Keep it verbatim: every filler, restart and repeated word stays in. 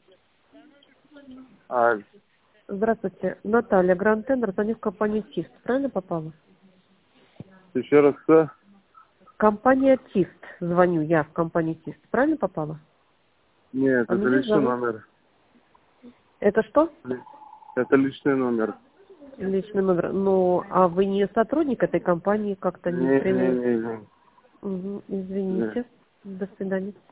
А, Здравствуйте, Наталья, Гранд Тендер, звоню в компанию ТИСТ. Правильно попала? еще раз кто? Компания ТИСТ. Звоню я в компанию ТИСТ. Правильно попала? Нет, А это меня личный зовут... номер. Это что? Ли- Это личный номер. Личный номер. Ну, а вы не сотрудник этой компании? Как-то не привел? Не-не-не. Угу, Не. извините. До свидания.